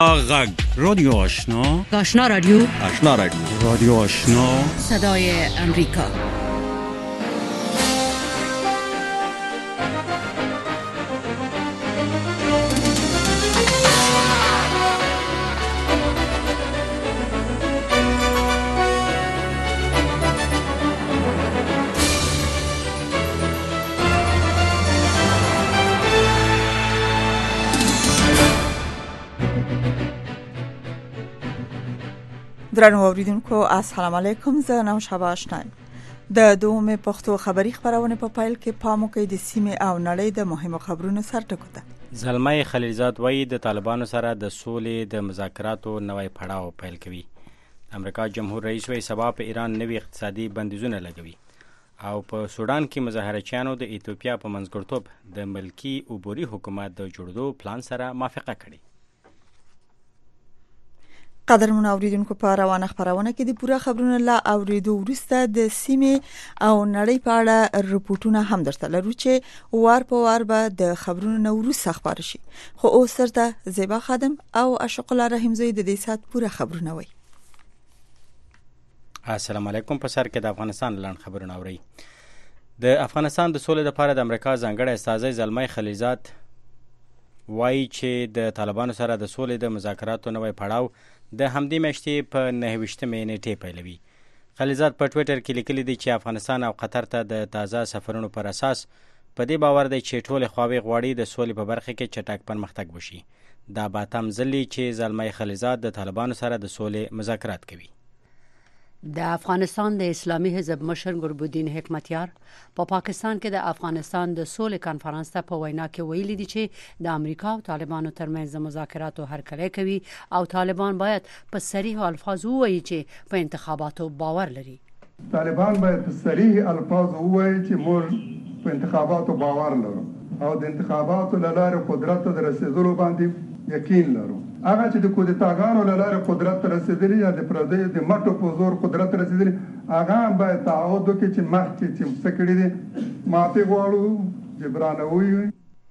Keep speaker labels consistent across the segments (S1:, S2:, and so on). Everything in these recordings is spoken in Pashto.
S1: غگ رادیو آشنا
S2: رادیو
S1: رادیو آشنا
S2: صدای امریکا.
S3: درنو اوریدونکو السلام علیکم. زه نو شبا آشنایم. د دومره پښتو خبری خبرونه په پایل کې پامو کې د سیمه او نړۍ د مهمو خبرونو سر ټکو ده.
S4: زلمه خلیلزاد وایي د طالبانو سره د سولې د مذاکراتو نوې پړاو پیل کوي. امریکا جمهور رئیس وایي سبا په ایران نوې اقتصادي بندیزونه لګوي او په سودان کې مظاهرچیانو د ایتوپیا په منځګړیتوب د ملکی عبوري حکومت د جوړېدو پلان سره موافقه کړې.
S3: قدرمن اوریدونکو په روانه خبرونه کې د پوره خبرونه لا اوریدو ورسته د سیمه او نړۍ په اړه رپورټونه هم درته لرو چې وار په وار به د خبرونو نوروز خبر شي. خو اوس سره زیبا خادم او اشق الله رحیمزی د دې سات پوره خبرونه وي.
S4: السلام علیکم. په سر کې د افغانستان لاند خبرونه اوري. د افغانستان د سولې لپاره د امریکا ځانګړی استازی زلمه خلیلزاد وایي چې د طالبانو سره د سولې د مذاکراتو نوې پړاو د همدې میاشتې په 29مې نیټې پیلوي. خلیلزاد په ټویټر کې لیکلي دي چې افغانستان او قطر ته د تازه سفرونو پر اساس په دې باور دی چې ټول خواوې غواړي د سولې په برخه کې چټک پرمختګ وشي. دا به تم ځلی چې زلمه خلیلزاد د طالبانو سره د سولې مذاکرات کوي.
S2: د افغانستان د اسلامي حزب مشر ګربودین حکمتیار په پاکستان کې د افغانستان د سولې کانفرنس ته په وینا کې ویلي دي چې د امریکا او طالبانو ترمنځ د مذاکراتو هرکلی کوي او طالبان باید په صریح الفاظ ووایي چې په انتخاباتو باور لري.
S5: طالبان باید په صریح الفاظ ووایي چې موږ په انتخاباتو باور لرو او د انتخاباتو له لارې قدرت ته رسیدلو باندې یقین لرو. هغه چې د کودتاګانو له لارې قدرت ته رسیدلی یا د پردیو د مټو په زور قدرت ته رسیدلی هغه باید تعهد وکړي چې مخکې چې څه کړي دي معافي غواړو جبران ووایي.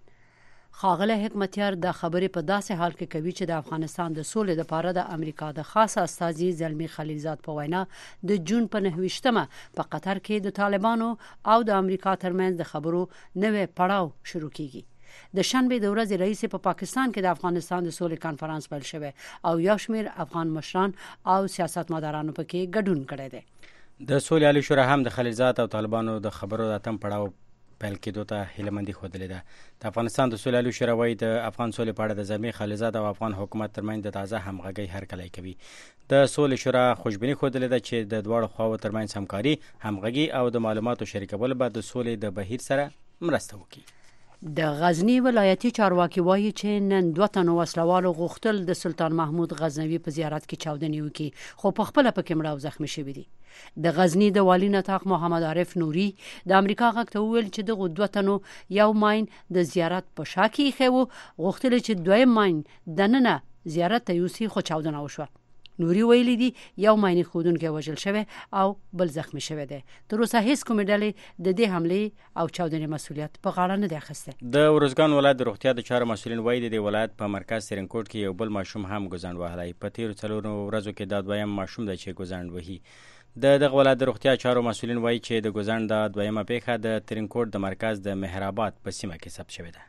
S2: ښاغلی حکمتیار دا خبرې په داسې حال کې کوي چې د افغانستان د سولې لپاره د امریکا د خاص استازي زلمي خلیلزاد په وینا د جون په 29مه په قطر کې د طالبانو او د امریکا ترمنځ د خبرو نوې پړاو شروع کیږي. د شنبه د ورځې رئیس په پاکستان کې د افغانستان د سولې کانفرنس پیل شوی او یو شمېر افغان مشران او سیاستمدارانو پکې ګډون کړی دی.
S4: د سولې عالی شورا هم د خلیلزاد او طالبانو د خبرو د اتم پړاو پیل کېدو ته هیلهمندي ښودلې ده. د افغانستان د سولې عالی شورا وایي د افغان سولې په اړه د زلمي خلیلزاد او افغان حکومت ترمنځ د تازه همغږۍ هرکلی کوي. د سولې شورا خوشبیني ښودلې ده چې د دواړو خواو ترمنځ همکاري، همغږي او د معلوماتو شریکول به د سولې د بهیر سره مرسته وکړي.
S2: د غزنی ولایتي چارواکي وایي چې نن 2 تنو وسلوالو غوښتل د سلطان محمود غزنوي په زیارت کې چاودنې وکړي خو په خپل پکې مړه او زخمی شوي دي. د غزنی د والی نطاق محمد عارف نوري د امریکا غږ ته وویل چې دغه 2 تنو یو ماین د زیارت په شا کې ایښی و، غوښتل چې دویم ماین دننه زیارت ته یوسي خو چاودنه وشوه. نوري ویلي دي یو مایني ښودونکی وژل شوی او بل زخمی شوی دی. تر اوسه هیڅ کومې ډلې د دې حملې او چاودنې مسؤلیت په غاړه نه دی اخیستی.
S4: د ارزګان ولایت د روغتیا د چارو مسؤلین وایي د ولایت په مرکز سرنکوټ کې یو بل ماشوم هم ګوزند وهلی. په تیرو 4 ورځو کې دا دویم ماشوم دی چې ګوزند وهي. دغه ولایت د روغتیا چارو مسؤلین وایي چې د ګوزند د دویمه پیښه د ترنکوټ د مرکز د مهرآباد په سیمه کې ثبت شوې ده.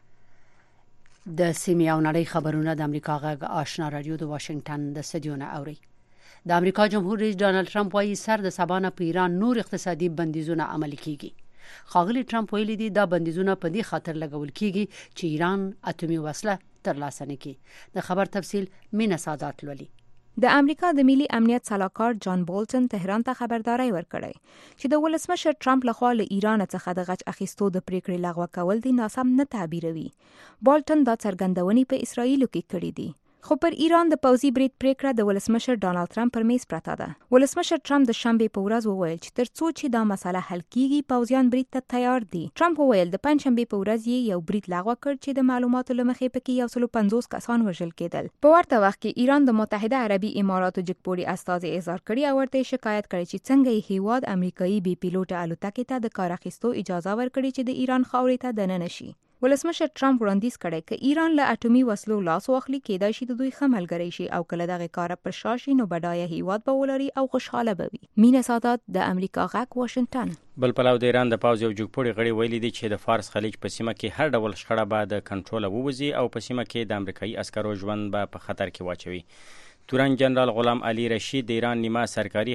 S2: د سیمې او نړۍ خبرونه د امریکا غږ آشنا رادیو د واشنگټن د استدیو نه اوري. د امریکا جمهور رئیس ډانلډ ټرمپ وايي سر د سبا نه په ایران نور اقتصادي بندیزونه عملي کیږي. ښاغلي ټرمپ ویلي دي دا بندیزونه په دې خاطر لګول کیږي چې ایران اټومي وسله ترلاسه نه کړي. د خبر تفصیل مینا سادات لولي.
S6: د امریکا د ملي امنیت سلاکار جان بولټن تهران ته خبرداري ورکړی چې د ولسمشر ټرمپ لخوا له ایران څخه د غچ اخیستو د پریکړې لغوه کول دي ناسم نه تعبیروي. بولټن دا څرګندونې په اسرائیل کې کړې دي. خو پر ایران د پوځي برید پریکړه د ولسمشر ډانلډ ټرمپ پر میز پراته ده. ولسمشر ټرمپ د شنبه په ورځ وویل چې ترڅو چې دا مسله حل کیږي پوځیان برید ته تیار دي. ټرمپ وویل د پنځشنبه په ورځ یې یو برید لغوه کړ چې د معلوماتو له مخې پکې 150 کسان وژل کېدل. په ورته وخت کې ایران د متحده عربي اماراتو جګپوړي استازي اظهار کړی او ورته شکایت کړی چې څنګه یې هیواد امریکایي بي پیلوټ الوتکې ته د کار اخیستو اجازه ورکړي چې د ایران خاورې ته دننه شي. ولسمشر ټرمپ وړاندیز کړی چې ایران له اټومي وسلو لاس واخلي کېدای شي د دوی ښه ملګری شي او کله دغه کار پر شا شي نو بډایه هیواد به ولري او خوشحاله به وي. مینا سادات د امریکا غږ واشنگټن.
S4: بل پلاو د ایران د پوځ یو جګپوړي غړي ویلي دي چې د فارس خلیج په سیمه کې هر ډول شخړه به د کنټرول ووځي او په سیمه کې د امریکایي عسکرو ژوند به په خطر کې واچوي. تورن جنرال غلام علي رشید د ایران نیمه سرکاري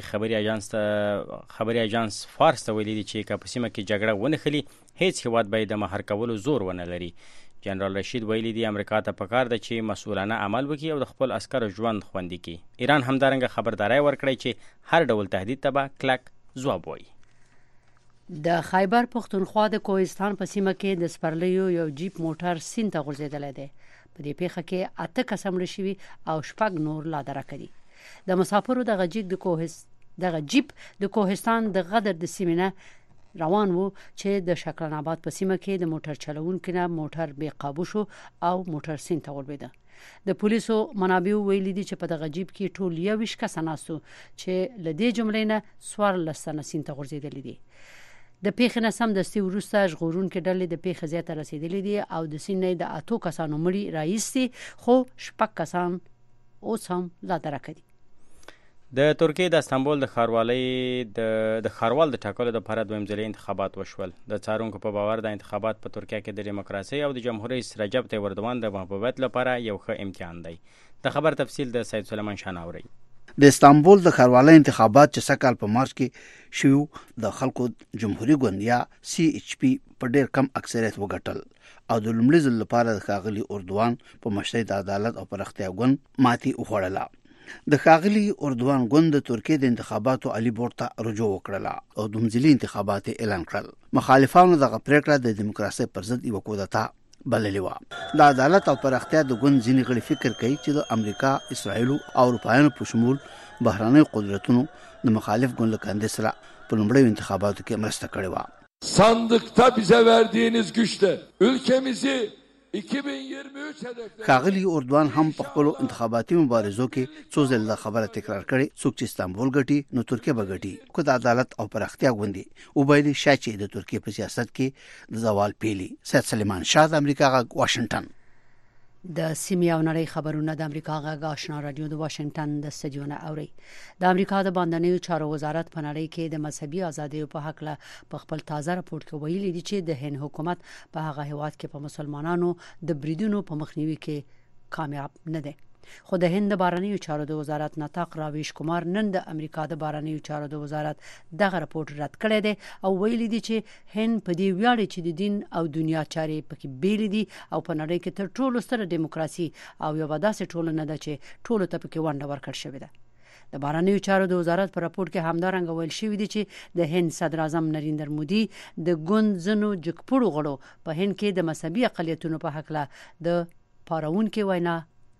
S4: خبري اژانس فارس ته ویلي دي چې که په سیمه کې جګړه ونښلي هیڅ هیواد به د مهار کولو زور ونه لري. جنرال رشید ویلي دي امریکا ته پکار ده چې مسؤلانه عمل وکړي او د خپل عسکرو ژوند خوندي کړي. ایران همدارنګه خبرداري ورکړی چې هر ډول تهدید ته به کلک ځواب وایي.
S2: د خیبر پختونخوا د کوهستان په سیمه کې د سپرلیو یو جیپ موټر سیند ته غورځېدلی دی. په دې پیښه کې 8 کسان مړه شوي او 6 نور لا درکه دي. د مسافرو دغه جیپ د کوهستان د غدر د سیمې نه روان وو چې د شکران آباد په سیمه کې د موټر چلوونکو نه موټر بې قابو شو او موټر سیند ته ولوېده. د پولیسو منابع ویلي دي چې په دغه جیپ کې ټول 21 کسان ناستو چې له دې جملې نه 14 تنه سیند ته غورځېدلي دي. د پیښې نه سمدستي وروسته ژغورونکې ډلې د پیښې ځای ته رسېدلې دي او د سیند نه د 8 کسانو مړي راایستي خو 6 کسان اوس هم لا درکه دي.
S4: د ترکیې د استانبول د ښاروال د ټاکلو لپاره دویم ځلي انتخابات وشول. د څارونکو په باور د انتخابات په ترکیه کې د دیموکراسي او د جمهور رئیس رجب طیب اردوان د محبوبیت لپاره یو ښه امتحان دی. د خبر تفصیل د سید سلیمان شاه ناوري.
S7: د استانبول د ښاروالۍ انتخابات چې سکهال په مارچ کې شوي د خلکو جمهوریت ګوند یا CHP په ډېر کم اکثریت وګټل او د لومړي ځل لپاره د ښاغلي اردوان په مشرۍ د عدالت او پراختیا ګوند ماتې وخوړله. د ښاغلي اردوان ګوند د ترکیې د انتخاباتو عالی بورډ ته رجوع وکړله او دومځلي انتخابات اعلان کړل. مخالفانو دغه پریکړه د دیموکراسۍ پر ضد یوه کودتا بللې وه. د عدالت او پراختیا د ګوند ځینې غړي فکر کوي چې د امریکا، اسرائیل او اروپایانو په شمول بهراني قدرتونو د مخالف ګوند له کاندید سره په لومړیو انتخاباتو کې مرسته کړې وه.
S8: Sandıkta bize verdiğiniz güçle ülkemizi 2023 hedeflerine
S7: ښاغلي اردوان هم په خپلو انتخاباتي مبارزو کې څو ځله خبره تکرار کړې څوک چې استانبول ګټي نو ترکیه به ګټي. خو د عدالت او پراختیا ګوندي وبایلي شاه چې د ترکیې په سیاست کې د زوال پیلي. سید سلیمان شاه د امریکا غږ واشنگټن.
S2: د سیمې او نړۍ خبرونه د امریکا غږ آشنا رادیو د واشنگټن د استودیو نه اوري. د امریکا د باندنیو چارو وزارت په نړۍ کې د مذهبي ازادیو په حق له په خپل تازه راپور کې ویلي دي چې د هند حکومت په هغه هیواد کې په مسلمانانو د بریدونو په مخنیوي کې کامیاب نه دی. خو د هند بارنیو چارو د وزارت نطاق راویش کومار نن د امریکا د بارنیو چارو د وزارت دغه راپور رد کړی دی او ویلي دي چې هند په دې ویاړي چې د دین او دنیا چارې پکې بیل دي او په نړۍ کې تر ټولو ستره دیموکراسي او یو داسې ټولنه ده چې ټولو ته پکې ونډه ورکړل شوې ده. د بارنیو چارو د وزارت په راپور کې همدارنګه ویل شوی دی چې د هند صدر اعظم نریندر مودي د ګوند زنو جګپړو غړو په هند کې د مذهبي اقلیتونو په حق له د پارونکو وینا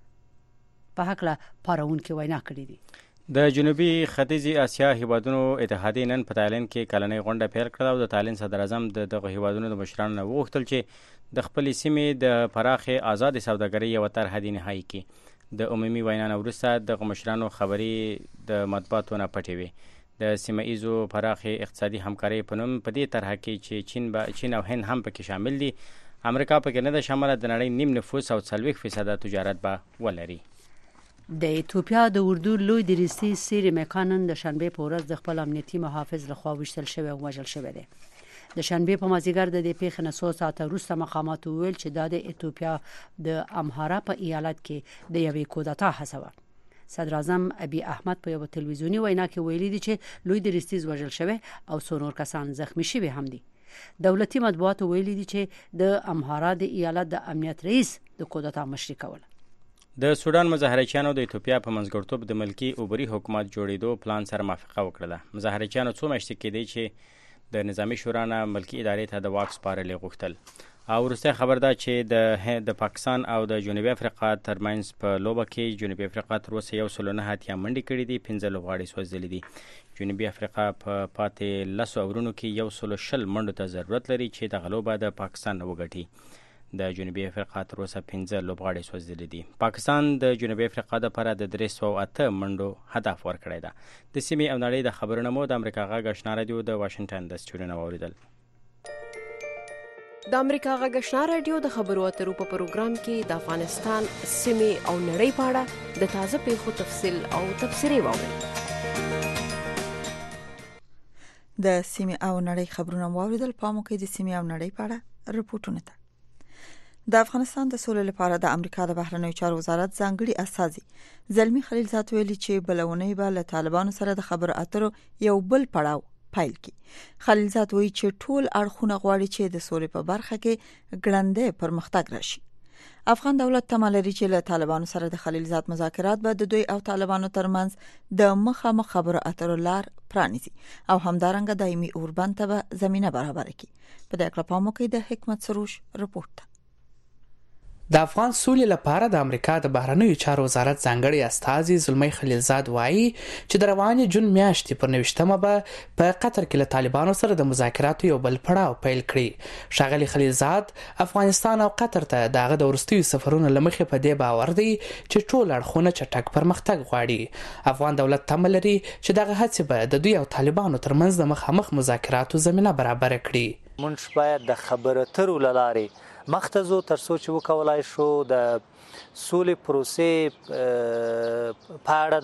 S2: کړې دي.
S4: د جنوبي ختیځي اسیا هیوادونو اتحادیې نن په تایلند کې کلنۍ غونډه پیل کړه او د تایلند صدر اعظم دغه هیوادونو د مشرانو نه وغوښتل چې د خپلې سیمې د پراخې آزادې سوداګرۍ یوه طرحه دې نهایي کړي. د عمومي وینا نه وروسته دغه مشرانو خبرې د مطبوعاتو نه پټې وې. د سیمه ایزو پراخې اقتصادي همکارۍ په نوم په دې طرحه کې چې چین او هند هم پکې شامل دي. امریکا پکې نه ده شامله. د نړۍ نیم نفوس او 40% تجارت به ولري.
S2: د ایتوپیا د اردو لوی درستي سیری میکانن د شنبه په ورځ د خپل امنیتي محافظ لخوا وشتل شوی او وژل شوی دی. د شنبه په مازیګر د دې پیښې نه 100 ساعته وروسته مقامات ویل چې دا د ایتوپیا د امهارا په ایالت کې د یوې کودتا هڅه وه. صدر اعظم ابي احمد په یو تلویزیونی وینا کې ویلي دي چې لوی درستي وژل شوی او څو نور کسان زخمی شوي هم دي. دولتي مطبوعات ویلي دي چې د امهارا د ایالت د امنیت رئیس د کودتا مشري کوله.
S4: د سودان مظاهرچیانو د ایتوپیا په منځګړیتوب د ملکي اوبري حکومت جوړېدو پلان سره موافقه وکړله. مظاهرچیانو څو میاشتې کېدی چې د نظامي شورا نه ملکي ادارې ته د واک سپارل غوښتل. او وروستی خبر ده چې د پاکستان او د جنوبي افریقا ترمنځ په لوبه کې جنوبي افریقا تر اوسه 109 اتیا منډې کړې دي، 15 لوبغاړي سوځېدلي دي. جنوبي افریقا په پاتې 10 اورونو کې 120 منډو ته ضرورت لري چې دغه لوبه د پاکستان نه وګټي. د جنوبي افریقا تر اوسه 15 لوبغاړي سوځېدلي دي. پاکستان د جنوبي افریقا لپاره د 308 منډو هدف ورکړی ده. د سیمې او نړۍ د خبرونو مو د امریکا غږ آشنا رادیو د واشنگټن د سټوډیو نه واوریدل.
S9: د امریکا غږ آشنا رادیو د خبرو اترو په پروګرام کې د افغانستان سیمې او نړۍ په اړه د تازه پیښو تفصیل او تبصرې واورئ.
S3: د سیمې او نړۍ خبرونه واوریدل. پام وکړئ د سیمې او نړۍ په اړه رپورټونه ته. د افغانستان د سولې لپاره د امریکا د بهرنیو چارو وزارت ځانګړي استازي زلمی خلیلزاد ویلي چې بلونی به له طالبانو سره د خبرو اترو یو بل پړاو پیل کړي. خلیلزاد وایي چې ټول اړخونه غواړي چې د سولې په برخه کې ګړندی پرمختګ راشي. افغان دولت تمه لري چې له طالبانو سره د خلیلزاد مذاکرات به د دوی او طالبانو ترمنځ د مخامخ خبرو اترو لار پرانیزي او همدارنګه دایمي اوربند ته به زمينه برابر کړي. په دې اړه پام وکړئ د حکمت سروش رپورټ.
S10: د افغان سولې لپاره د امریکا د بهرنیو چارو وزارت ځانګړي استازي زلمی خلیلزاد وایي چې د روانې جون میاشتې پر 29مه به په قطر کې له طالبانو سره د مذاکراتو یو بل پړاو پیل کړي. ښاغلي خلیلزاد افغانستان او قطر ته دغه د وروستیو سفرونو له مخې په دې باور دی چې ټول اړخونه چټک پرمختګ غواړي. افغان دولت تمه لري چې دغه هڅې به د دوی او طالبانو ترمنځ د مخامخ مذاکراتو زمينه برابر کړي.
S11: موږ باید د خبرو اترو له لارې مخته تر څو چې وکولای شو د سولې پروسې په اړه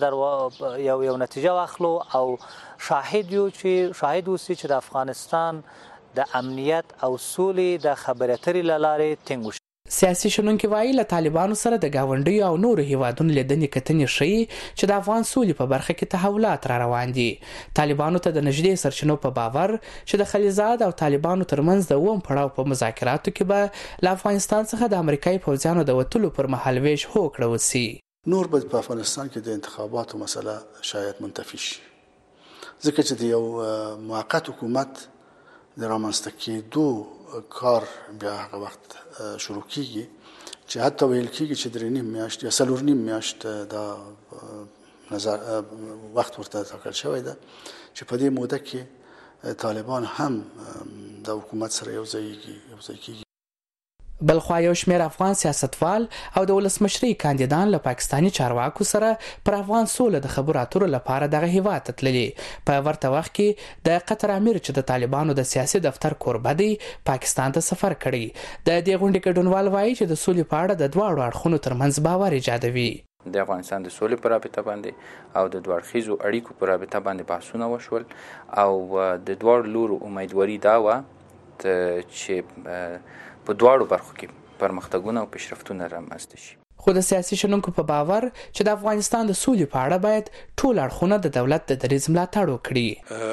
S11: یو نتیجه واخلو او شاهد اوسي چې د افغانستان د امنیت او سولې د خبرو اترې له لارې ټینګ وشي.
S10: سیاسي شنونکي وایي له طالبانو سره د گاونډیو او نورو هیوادونو لیدنې کتنې ښیي چې د افغان سولې په برخه کې تحولات را روان دي. طالبانو ته د نږدې سرچینو په باور چې د خلیلزاد او طالبانو ترمنځ د اووم پړاو په مذاکراتو کې به له افغانستان څخه د امریکایي پوځیانو د وتلو پر مهال ویش هوکړه وسي.
S12: نور به په افغانستان کې د انتخاباتو مسله شاید منتفي شي ځکه چې د یو موقت حکومت د رامنځته کېدو کار بیا هغه وخت شروع کیږي چې حتی ویل کیږي چې 3.5 میاشت یا 4.5 میاشت دا نظر وخت ورته ټاکل شوی ده چې په دې موده کې طالبان هم د حکومت سره یو ځای کیږي.
S10: بلخوا یو شمېر افغان سیاستوال او د ولسمشرۍ کاندیدان له پاکستاني چارواکو سره پر افغان سوله د خبرو اترو لپاره دغه هیواد ته تللي. په ورته وخت کې د قطر امیر چې د طالبانو د سیاسي دفتر کوربه دی پاکستان ته سفر کړی. د دې غونډې ګډونوال وایي چې د سولې په اړه د دواړو اړخونو ترمنځ باور ایجادوي.
S13: د افغانستان د سولې پر رابطه باندې او د دوه اړخیزو اړیکو پر رابطه باندې بحثونه وشول او د دواړو لورو امیدواري دا وه چې په دواړو برخو کې پرمختګونه او پیشرفتونه رامنځته شي.
S10: خو د سیاسي شنونکو په باور چې د افغانستان د سولې په اړه باید ټول اړخونه د دولت د دریځ ملاتړ وکړي.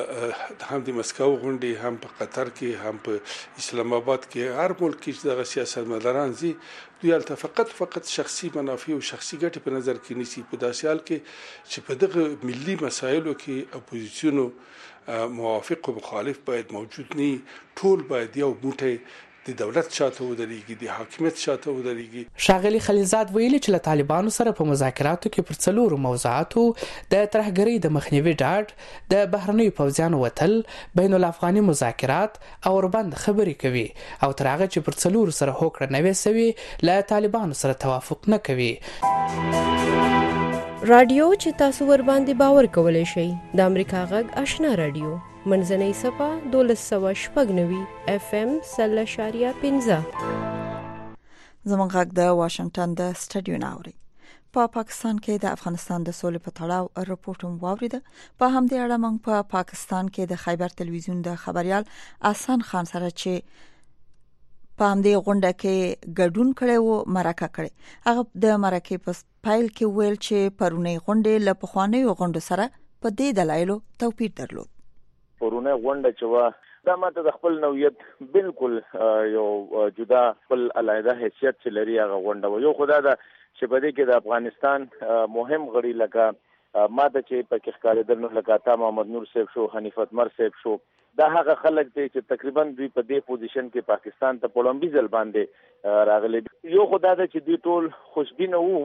S14: هم د مسکو غونډې هم په قطر کې هم په اسلام آباد کې هر ملک کې دغه سیاستمداران زی دوی البته فقط شخصي منافع او شخصي ګټې په نظر کې نیسي. په داسې حال کې چې په دغه ملي مسایلو کې اپوزیسیونو موافق او مخالف باید موجود نه، ټول باید یو موټی د دولت شاته ودرېږي، د حاکمیت شاته ودرېږي.
S10: ښاغلي خلیلزاد ویلي چې له طالبانو سره په مذاکراتو کې پر 4 موضوعاتو د ترهګرۍ د مخنیوي ډاډ، د بهرنیو پوځیانو وتل، بین الافغاني مذاکرات او اوربند خبرې کوي او تر هغه چې پر 4 سره هوکړه نه وي سوي له طالبانو سره توافق نه کوي.
S9: رادیو چې تاسو ور باندې باور کولای شئ د امریکا غږ آشنا رادیو منځنۍ صفه 1290 FM 0.15.
S3: زموږ غږ د واشنگټن د سټډیو ناوري. په پاکستان کې د افغانستان د سولې په تړاو رپورټ هم واوریده. په همدې اړه موږ په پاکستان کې د خیبر تلویزیون د خبريال احسان خان سره چې په همدې غونډه کې ګډون کړي وو مرکه کړي. هغه د مرکه په پایل کې ویل چې پرونی غونډه له پخوانیو غونډو سره په دې دلایلو توپیر درلود.
S15: پرونه غونډه چې وا دا ماته د خپل نوعیت بالکل یو جدا خپل علیحده حیثیت چې لري هغه غونډه و. یو خدای دا چې په دې کې د افغانستان مهم غړي لکه ماته چې په کې ښکارېدل نو لکه عطا محمد نور صاحب شو، حنیف اتمر صاحب شو، دا هغه خلک دي چې تقریبا دوی په دې پوزیشن کې پاکستان ته پولمبي ځل باندې راغلي. یو خدای دا چې دوی ټول خوشبینه وو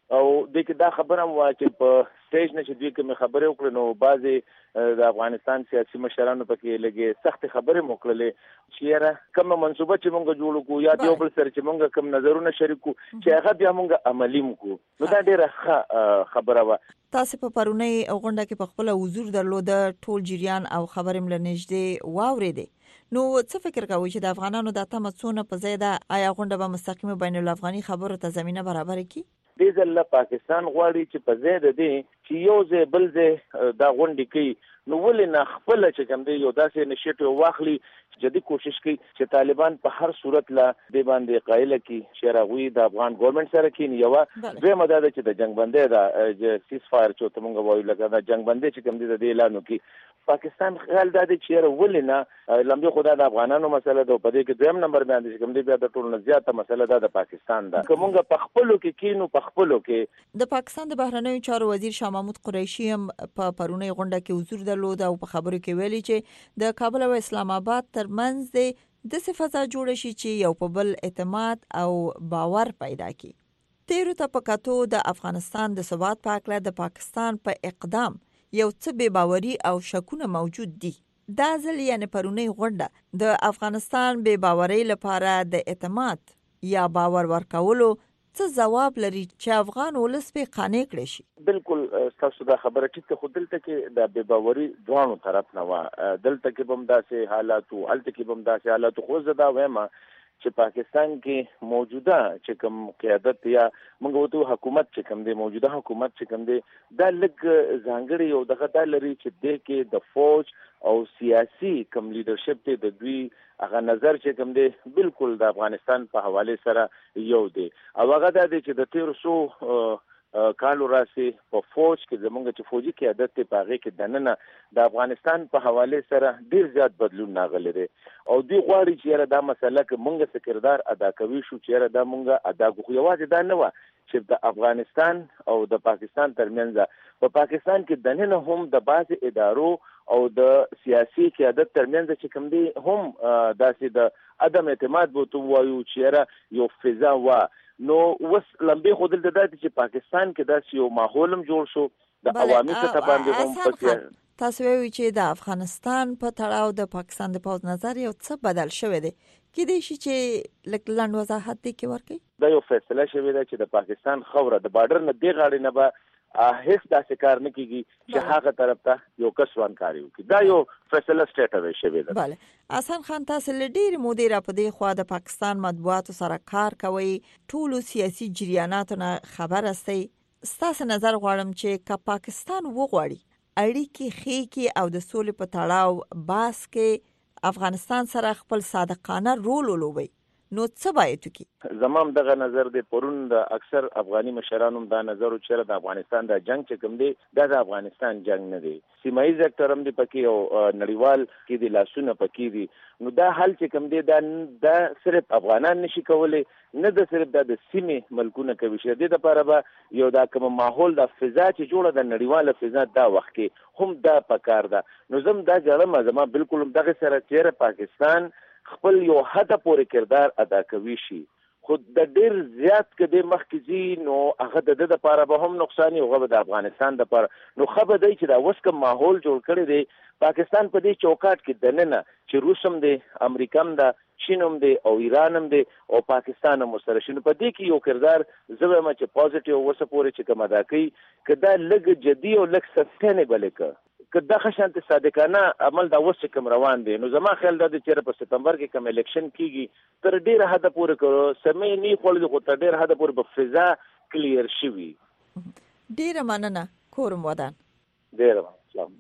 S15: او د کې دا خبره وا چې په سټیج نه چې دوی کوم خبره وکړي نو بعضي د افغانستان سیاسي مشرانو پکې لګي سخت خبره موکړلې چې را کوم منصوبه چې مونږ جوړ کو یا دیو بل سره چې مونږ کوم نظرونه شریکو چې هغه بیا مونږ عملی کو نو دا ډیره خبره وا.
S3: تاسو په پرونی غونډه کې په خپل حضور درلود ټول جریان او خبرم لنجدي واورېده نو څه فکر کوئ چې د افغانانو د تمڅونه په زیاده آیا غونډه به مستقیمه بین الافغاني خبرو ته زمينه برابر کړي؟
S15: دې ځل پاکستان غواړي چې په زیاده دي چې یو ځای بل ځای دا غونډه کوي نو ولې نه خپل چې کوم دی یو داسې انیشیټیو واخلي جدي کوشش کوي چې طالبان په هر صورت لا د باندې قایل کی شراغوي د افغان ګورنمنت سره کین یو دوی مدد چې د جنگ بندي دا سیس فایر چې تمغه وایو لکه دا جنگ بندي چې کوم دی د اعلان وکي پاکستان خیال دا دی چې ولې نه لمبي خدا د افغانانو مسله ده په دې کې دویم نمبر باندې کوم دی بیا د ټولو زیاته مسله ده د پاکستان ده کومه په خپلو کې کینو په خپلو کې
S3: د پاکستان د بهرنیو چارو وزیر شاه محمود قریشي هم په پرونی غونډه کې حضور درلود او په خبرو کې ویلي چې د کابل او اسلام آباد ترمنځ د صفه جوړ شي چې یو په بل اعتماد او باور پیدا کړي. تیرو ته پکاتو د افغانستان د ثبات په اړه د پاکستان په اقدام یو څه بے باوري او شکونه موجود دي. دا ځل یعنی پرونی غونډه د افغانستان بے باوري لپاره د اعتماد یا باور ورکولو څه جواب لري چې افغان ولس به قانع کړي شي؟
S15: بالکل تاسو دا خبره ټیک خو دلته کې د بے باوري دوانو طرف نه وا دلته کې بم داسې حالات او الته کې بم داسې حالات خو زدا وایم چې پاکستان کې موجوده چې کوم قیادت یا موږ وته حکومت چې کوم دی موجوده حکومت چې کوم دی دا لګ ځانګړي یو دغه د لري چې د کې د فوج او سیاسي کوم لیدرشپ ته د دوی هغه نظر چې کوم دی بالکل د افغانستان په حواله سره یو دی او هغه د چې د 1300 کالو راسي په فوج کې زمونږ چې فوجي قیادت ته پاغه کې دننه د افغانستان په حواله سره ډیر زیات بدلون ناغلی دی او دوی غواړي چې دا مسله کې مونږ څه کردار ادا کوي شو چې دا مونږ ادا کوو یوازې دا نه و چې د افغانستان او د پاکستان ترمنځ په پاکستان کې دننه هم د بعض ادارو او د سیاسي قیادت ترمنځ چې کوم دی هم داسې د عدم اعتماد بوته وایو چې یو فضا و نو وس لمبي خودل د دې چې پاکستان کې داسې یو ماحولم جوړ شو د عوامي سطح باندې هم پکې
S3: تاسو وایئ چې د افغانستان په تړاو د پاکستان د پوز نظر یو څه بدل شوی دی کېدای شي چې لکه وضاحت دې کې ورکړي
S15: دا یو فیصله شوی دی چې د پاکستان خوره د بارډر نه دی غاړي نه به هیڅ داسې کار نه کیږي چې هغه طرف ته یو کسوان کاری وکړي دا یو فیصله سټیټ شوی دی.
S3: بله احسان خان تاسو لډیر مودې را پدې خوا د پاکستان مطبوعاتو سره کار کوي ټولو سیاسي جریاناتو نه خبر استئ ستاسو نظر غواړم چې کا پاکستان وغواړي اړیکې خېکی او د سولې په تړاو باس کې افغانستان سره خپل صادقانه رول ولوبي نو څه باید کی
S15: زمام دغه نظر دی پرون د اکثر افغاني مشرانو دا نظر او چیرې د افغانستان د جنگ چې کوم دی د افغانستان جنگ نه دی سیمایي سکتور هم دی پکې او نړیوال کې دی لاسونه پکې دی نو دا حل چې کوم دی دا صرف افغانان نشي کولای نه د صرف د سیمې ملکونه کوي شه د لپاره به یو دا کوم ماحول د فضا چې جوړه د نړیواله فضا دا وخت کې هم دا پکار ده نو زم دا ګرم زما بالکل دغه سره چیرې پاکستان خپل یو هدف پورې کردار ادا کوي شي خود د ډیر زیات کده مخکې نو هغه د لپاره به هم نقصان یو غو د افغانستان د پر نو خبر دی چې دا وسکه ماحول جوړ کړی دی پاکستان په دې چوکاټ کې دننه چې روسم دی امریکا هم ده چینم دی او ایران هم دی او پاکستان هم سره شنو په دې کې یو کردار زویم چې پوزټیو وسه پورې چې کوم ادا کوي کدا لګ جدي او لګ سستینبل کدا خشانت صادقانه عمل دا وسه کوم روان دي نو زما خیال دا چې په سپتمبر کې کوم الیکشن کیږي تر ډیره حد پورې کړو سمې نه خپل خو تر ډیره حد پورې په فضا کلیر شوي
S3: ډیره مننه کورم ودان
S15: ډیره سلام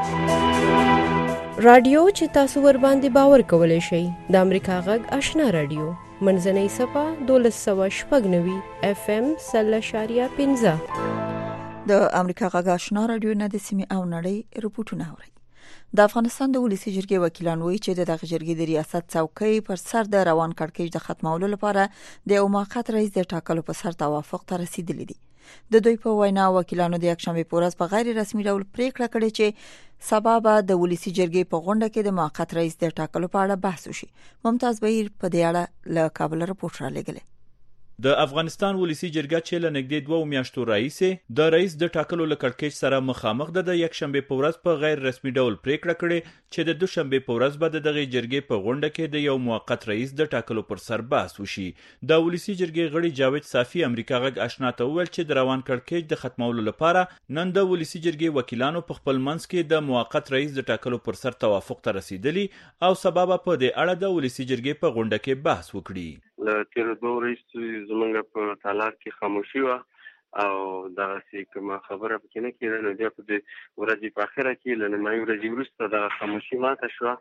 S9: رادیو چې تاسو ور باندې باور کولای شئ د امریکا غږ آشنا رادیو منځنۍ صفه 1290 FM 0.15
S3: د امریکا غږ آشنا رادیو نه د سیمې او نړۍ رپورټونه اوري د افغانستان د ولسی جرګې وکیلان وایي چې د جرګې د ریاست څوکۍ پر سر د روان کړکېچ د ختمولو لپاره د یو موقت رئیس د ټاکلو په سر توافق ته رسیدلی دي د دوی په وینا وکیلانو د یکشنبه په ورځ په غیر رسمي ډول پریکړه کړې چې سبب د ولسی جرګې په غونډه کې د موقت رئیس د ټاکلو په اړه بحث وشي ممتاز بهیر په دې اړه له کابل رپورټ را لګلې
S16: د افغانستان ولسی جرګه چې له نږدې 2 میاشتو راهیسې د رئیس د ټاکلو له کړکېچ سره مخامخ ده د یکشنبه په ورځ په غیر رسمي ډول پریکړه کړې چې د دوشنبه په ورځ به د دغه جرګې په غونډه کې د یو موقت رئیس د ټاکلو پر سر بحث وشي. د ولسی جرګې غړي جاوید صافي امریکا غږ آشنا ته وویل چې د روان کړکېچ د ختمولو لپاره نن د ولسی جرګې وکیلانو په خپل منځ کې د موقت رئیس د ټاکلو پر سر توافق ته رسیدلی او سبب په دې اړه د ولسی جرګې په غونډه کې بحث وکړي.
S17: له تیر دوه ورځې زمونږ په تالار کې خاموشي وه او دغه چې کومه خبره پکې نه کېده نو بیا په دې ورځې په اخره کې له نیمایي ورځې وروسته دغه خاموشي ماته شوه.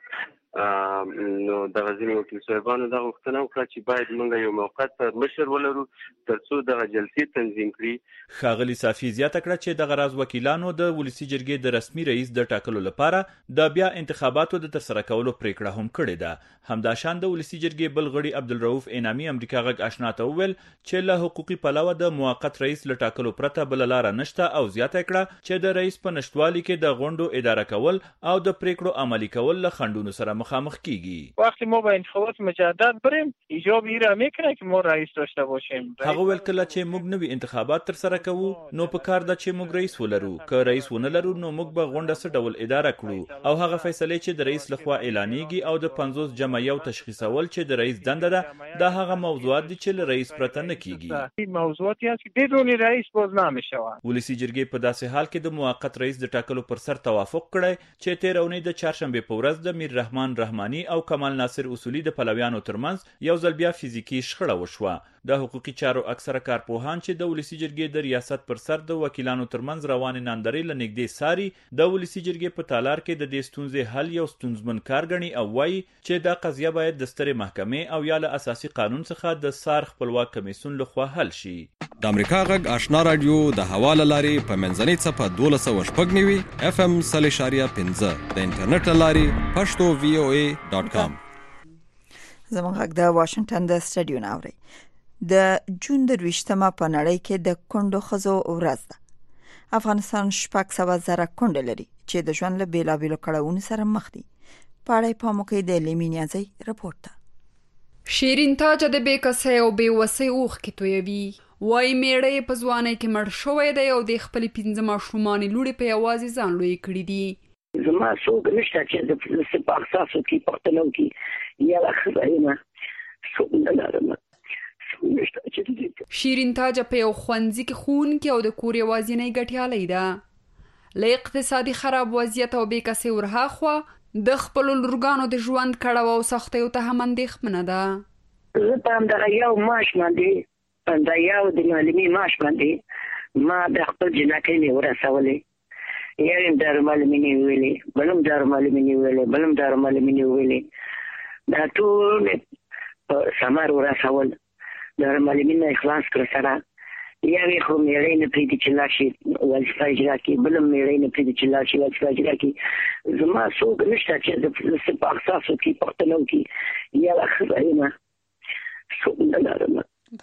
S17: نو دغه ځینې وکیل صاحبانو دغه غوښتنه وکړه چې باید موږ یو موقت مشر ولرو تر څو دغه جلسې تنظیم کړي.
S16: ښاغلي صافي زیاته کړه چې دغه راز وکیلانو د ولسی جرګې د رسمي رئیس د ټاکلو لپاره د بیا انتخاباتو د ترسره کولو پریکړه هم کړې ده. همداشان د ولسی جرګې بل غړي عبدالرؤف انعامي امریکا غږ آشنا ته وویل چې له حقوقي پلوه د موقت رئیس له ټاکلو پرته بل لاره نشته او زیاته کړه چې د رئیس په نشټوالي کې د غونډو اداره کول او د پریکړو عملی کول له خنډونو سره مخامخ کیږي.
S18: وقتی ما به انتخابات مجدد بریم ایجاب ایره میکنه که ما رئیس داشته باشیم.
S16: هغه ویل کله چې موږ نوی انتخابات تر سره کوو نو په کار ده چې موږ رئیس ولرو. که رئیس ونه لرو نو موږ به غونډه څه ډول اداره کړو او هغه فیصله چې د رئیس لخوا اعلانېږي او د 50 جمع یو تشخیصول چې د رئیس دنده ده دا هغه موضوعات دي چې له رئیس پرته نه کیږي.
S18: موضوعاتی است که بدون رئیس باز نمیشود.
S16: ولسی جرګې په داسې حال کې د موقت رئیس د ټاکلو پر سر توافق کړی چې تیر اونۍ د چهارشنبه په ورځ د میر رحمان رحماني او کمال ناصر اصولي د پلویانو ترمنځ یو ځل بیا فزیکی شخړه وشوه. د حقوقي چارو اکثره کارپوهان چې د ولسی جرګې د ریاست پر سر د وکیلانو ترمنځ روانې ناندرۍ له نږدې ساري د ولسی جرګې په تالار کې د دې ستونزې حل یو ستونزمن کار ګڼي او وایي چې دا قضیه باید د سترې محکمې او یا له اساسي قانون څخه د سار خپلواک کمیسیون لخوا حل شي.
S19: د امریکا غږ آشنا رادیو د حواله لارې په منځنۍ څپه 12.15 FM 0.15 د انټرنیټ لارې pashto.voa.com.
S3: زموږ غږ د واشنگټن د سټډیو ناوړي د جون د 20مه په نړۍ کې د کندو خزو ورځ ده. افغانستان 600,000 کونډه لري چې د ژوند له بیلابیلو کړهونو سره مخ دي. پاړې پاموکې د لیمینیازي رپورت ده.
S20: شیرین تاج د بیکسه او بیوسي اوخ کې تویوي وای میړې په ځوانۍ کې مړ شوې ده او د خپل 15 ماشومان لوري په یوازې ځان لوی کړی دي.
S21: زما څوک نشته چې د سپاق تاسو کې پښتنو کې یا خزاینه څوک نه لرم.
S20: شیرین تاج په یو ښوونځي کې خون کې او د کور یوازینۍ ګټیالۍ ده. له اقتصادي خراب وضعیت او بیکسي ورهاخوا د خپل لورګانو د ژوند کړه او سختیو ته هم اندېښمنه ده.
S21: زه په همدغه یو معاش باندې دا یو د معلمي معاش باندې ما د خپل جنکۍ مې ورسولې. یو دارالمعلمینې ویلې بلم دارالمعلمینې ویلې بلم دارالمعلمینې ویلې دا ټول په سمار ورسول. دارالمعلمین اخلاص کړ سره یوې خو میړې نه پریدي چې لاشي وظیفه اجرا کړي بلم میړې نه پریدي چې لاشي وظیفه اجرا کړي. زما څوک نشته چې د سپاق تاسو کې پښتنو کې یا خزاینه څوک نه لرم.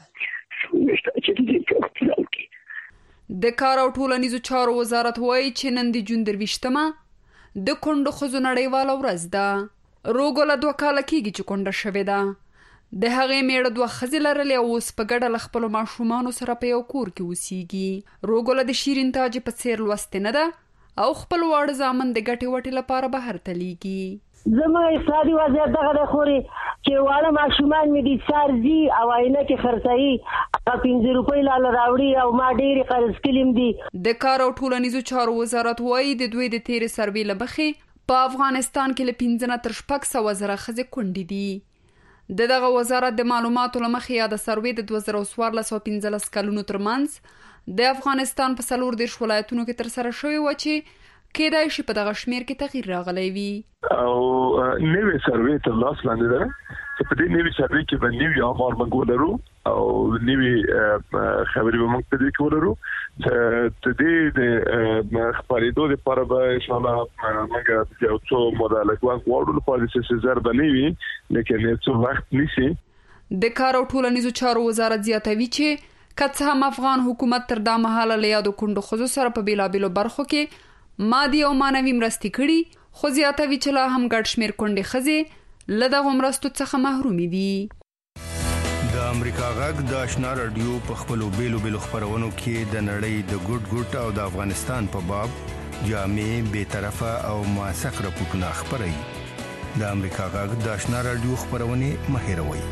S20: د کار او ټولنیزو چارو وزارت وایي چې نن د جون 20مه د کونډو ښځو نړیواله ورځ ده. روګو له 2 کاله کېږي چې کونډه شوې ده. د هغې میړه 2 ښځې لرلې او اوس په ګډه له خپلو ماشومانو سره په یو کور کې اوسیږي. روګو له د شیرین تاج په څیر لوستې نه ده او خپل واړه زامن د ګټې وټې لپاره بهر تلیږي.
S21: زما اقتصادي وضعیت دغه د خوري چې واړه ماشومان مې دي سارزي او عینه کې خرڅوي هغه 15 روپۍ لاله راوړي او ما ډېرې قرض کلیم دي.
S20: د کار او ټولنیزو چارو وزارت وایي د دوی د تیرې سروې له مخې په افغانستان کې له 15 تر 600,000 ښځې کونډې دي. دغه وزارت د معلوماتو لمخې یا د سروې د 2014 او 15 کلونو ترمنځ د افغانستان په 40 ولایتونو کې تر سره شوی و چې کېدای شي په دغه شمیر کې تغییر راغلی وي.
S22: او نوې سروې تر لاس لاندې ده چې په دې نوې سروې کې به نوې آمار موږ ولرو او نوې خبرې به موږ په دې کې ولرو چې د خبرېدو لپاره به ان شاء الله موږ یو څو مدلک وړو لپاره چې زر بنوي لیکن څو وخت نشي.
S20: د کار او ټولنیزو چارو وزارت زیاتوي چې که هم افغان حکومت تر دا مهاله له یادو کونډو ښځو سره په بیلابیلو برخو کې مادي او معنوي مرستې کړي خو زیاتوي چې لا هم ګډ شمیر کونډې ښځې له دغو مرستو څخه محرومې دي.
S23: د امریکا
S1: امریکا غږ د آشنا رادیو په خپلو بیلو خپرونو کې د نړۍ د ګډ او د افغانستان په باب جامع بے طرفه او موثق راپورټونه خپروي. د امریکا غږ د آشنا رادیو خپرونه مهیروي.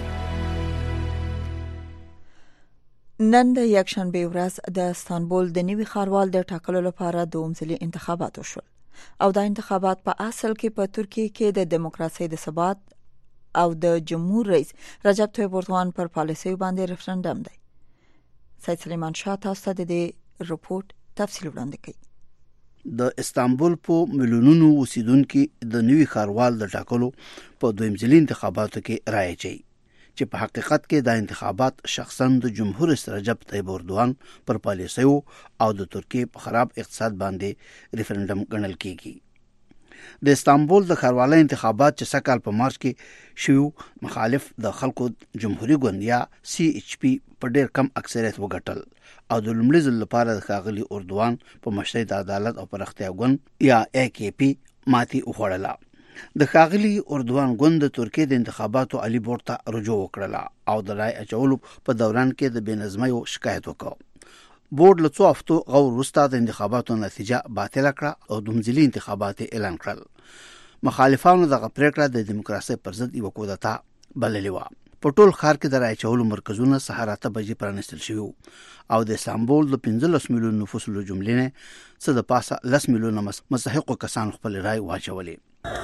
S3: نن د یکشنبه ورځ د استانبول د نوي ښاروال د ټاکلو لپاره دومځلي انتخابات وشول او دا انتخابات په اصل کې په ترکیه کې د دیموکراسي د ثبات او د جمهور رئیس رجب طیب اردوغان پر پالیسي باندې ریفرندم دی. سید سلیمان شاه تاسو ته د رپورت تفصیل وړاندې کړي.
S7: د استانبول په ملیونونو اوسیدونکو د نوي ښاروال د ټاکلو په دویمځلي انتخاباتو کې رائے چي چې په حقیقت کې د انتخابات شخصا د جمهور رئیس رجب طیب اردوغان پر پالیسي او د ترکیه په خراب اقتصاد باندې ریفرندم ګڼل کیږي. د استانبول د ښاروالۍ انتخابات چې سکهال په مارچ کې شوي مخالف د خلکو جمهوریت ګوند یا CHP په ډېر کم اکثریت وګټل او د لومړي ځل لپاره د ښاغلي اردوغان په مشرۍ د عدالت او پراختیا ګوند یا AKP ماتې وخوړله. د ښاغلي اردوغان ګوند د ترکیه د انتخاباتو عالی بورډ ته رجوع وکړه او د رای اچولو په دوران کې د بې نظمۍ شکایت وکړ. بورډ له 2 هفتو غور وروسته د انتخاباتو نتیجه باطله کړه او دومځلي انتخابات اعلان کړل. مخالفانو دغه پریکړه د دیموکراسي پر ضد یو کودتا بللې و. په ټول ښار کې د رای اچولو مرکزونه سهار 8 بجې پرانیستل شوي او د استانبول د 15 میلیون نفوس له جملې نه څه د پاسه 10 میلیونه مستحقو کسان خپل رای واچولې.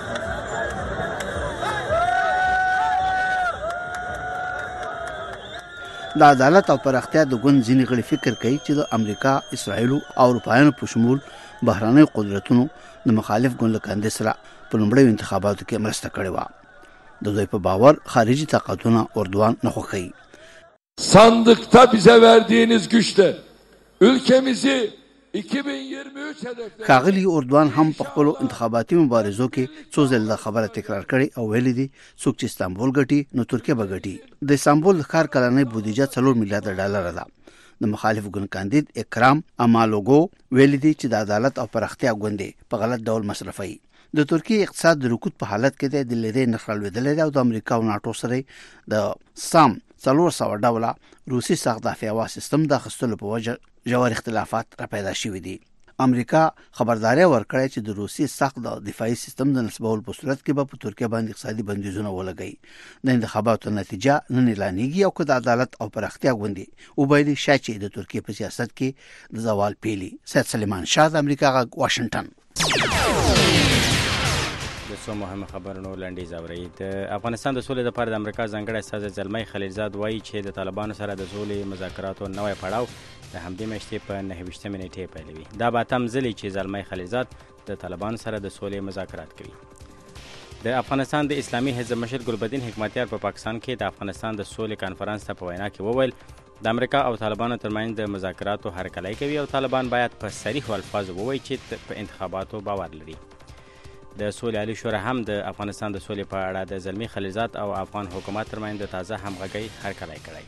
S7: د عدالت او پراختیا د ګوند ځینې غړي فکر کوي چې د امریکا، اسرائیل او اروپایانو په شمول بهراني قدرتونو د مخالف ګوند له کاندید سره په لومړیو انتخاباتو کې مرسته کړې وه. د دوی په باور خارجي طاقتونه اردوغان نه خوښوي.
S8: Sandıkta bize verdiğiniz güçte ülkemizi 2023 hedeflerine
S7: ښاغلي اردوغان هم په خپل انتخاباتي مبارزو کې څو ځله خبره تکرار کړې او ویلي دي څوک چې استانبول ګټي نو ترکیه به ګټي. د استانبول ښار کلنۍ بودیجه 4 میلیارډ ډالر ده. د مخالف ګوند کاندید اکرام امالوګو ویلي دي چې د عدالت او پراختیا ګوند په غلط ډول مصرفوي. د ترکیه اقتصاد د رکود په حالت کې د لیرې نرخ لوړېدلی او د امریکا او ناتو سره د سام 400 ډوله روسي ساخت دفاعي سیستم د اخیستلو په وجه ژور اختلافات را پیدا شوي دي. امریکا خبرداري ورکړې چې د روسي ساخت د دفاعي سیستم د نصبولو په صورت کې به په ترکیه باندې اقتصادي بندیزونه ولګي. د انتخاباتو نتیجه نن اعلانېږي او که د عدالت او پراختیا ګوند وبایلي شاچې د ترکیه په سیاست کې د زوال پیلي. سید سلیمان شاه د امریکا غږ واشنگټن.
S4: د څو مهمه خبرونو لنډیز اورئ. د افغانستان د سولې لپاره د امریکا ځانګړی استازی زلمی خلیلزاد وایي چې د طالبانو سره د سولې مذاکراتو نوی پړاو د همدې میاشتې په 29 نیټې پیلوي. دا به اتم ځل چې زلمی خلیلزاد د طالبانو سره د سولې مذاکرات کوي. د افغانستان د اسلامي حزب مشر ګلبدین حکمتیار په پاکستان کې د افغانستان د سولې کانفرنس ته په وینا کې وویل د امریکا او طالبانو ترمنځ د مذاکراتو هرکلی کوي او طالبان باید په صریحو الفاظو ووایي چې په انتخاباتو باور لري. د سولې عالی شورا هم د افغانستان د سولې په اړه د زلمی خلیلزاد او افغان حکومت ترمنځ د تازه همغږۍ هرکلی کړی.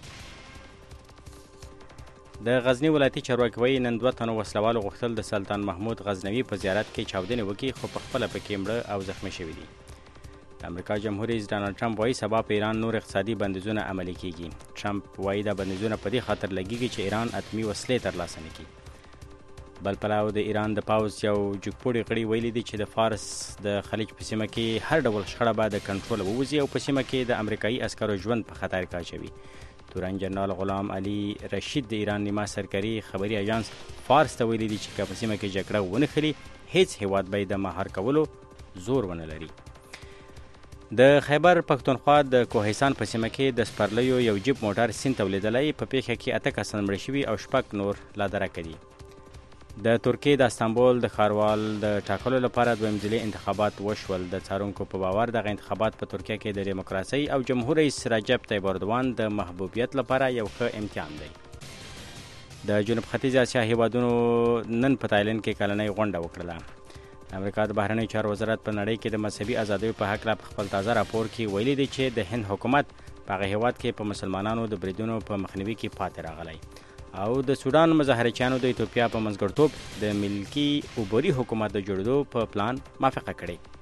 S4: د غزنی ولایتي چارواکي وایي نن 2 تنو وسلوالو غوښتل د سلطان محمود غزنوي په زیارت کې چاودنې وکړي خو په خپله پکې مړه او زخمي شوي دي. د امریکا جمهور رئیس ډانلډ ټرمپ وایي سبا په ایران نور اقتصادي بندیزونه عملي کیږي. ټرمپ وایي دا بندیزونه په دې خاطر لګیږي چې ایران اتمي وسلې ترلاسه نه کړي. بل پلاو د ایران د پاوز یو جګپوړي غړي ویلي دي چې د فارس د خلیج په سیمه کې هر ډول شخړه به د کنټرول ووځي او په سیمه کې د امریکایي عسکرو ژوند په خطر کې اچوي. تورن جنرال غلام علي رشید د ایران نیمه سرکري خبري اژانس فارس ته ویلي دي چې په سیمه کې جګړه ونه خلي هیڅ هیواد به د مهار کولو زور ونه لري. د خیبر پښتونخوا د کوهستان په سیمه کې د سپرلیو یو جیب موټر سیند ته ولیدلی. په پیښه کې 8 کسان مړه شوي او 6 نور لا درکه دي. د ترکیه د استانبول د ښاروال د ټاکلو لپاره دویمځلي انتخابات وشول. د څارونکو په باور دغه انتخابات په ترکیه کې د دیموکراسۍ او جمهور رئیس رجب طیب اردوغان د محبوبیت لپاره یو ښه امتحان دی. د جنوب ختیځ اسیا هیوادونو نن په تایلند کې کلنۍ غونډه وکړله. امریکا د بهرنیو چارو وزارت په نړۍ کې د مذهبي ازادیو په هکله په خپل تازه راپور کې ویلي دی چې د هند حکومت په هغه هیواد کې په مسلمانانو د بریدونو په مخنیوي کې پاتې راغلی او د سودان مظاهرچیانو د ایتوپیا په منځګړیتوب د ملکی عبوري حکومت د جوړېدو په پلان موافقه کړې.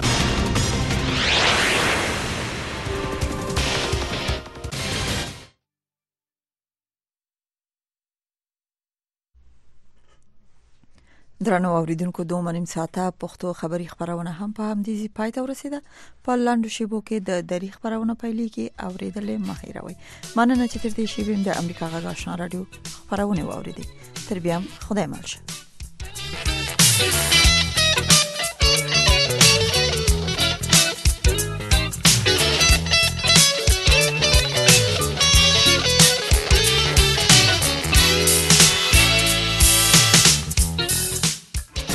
S3: درنو اوریدونکو 2 نیم ساعته پښتو خبري خبرونه هم په همدې پای ته ورسیده. په لاندو شیبو کې د دری خبرونه پیلېږي. اوریدلې مخیروي مننه چې تر دې شیبې د امریکا غږ آشنا رادیو خبرونه واوریدي. تر بیا خدای مل شه.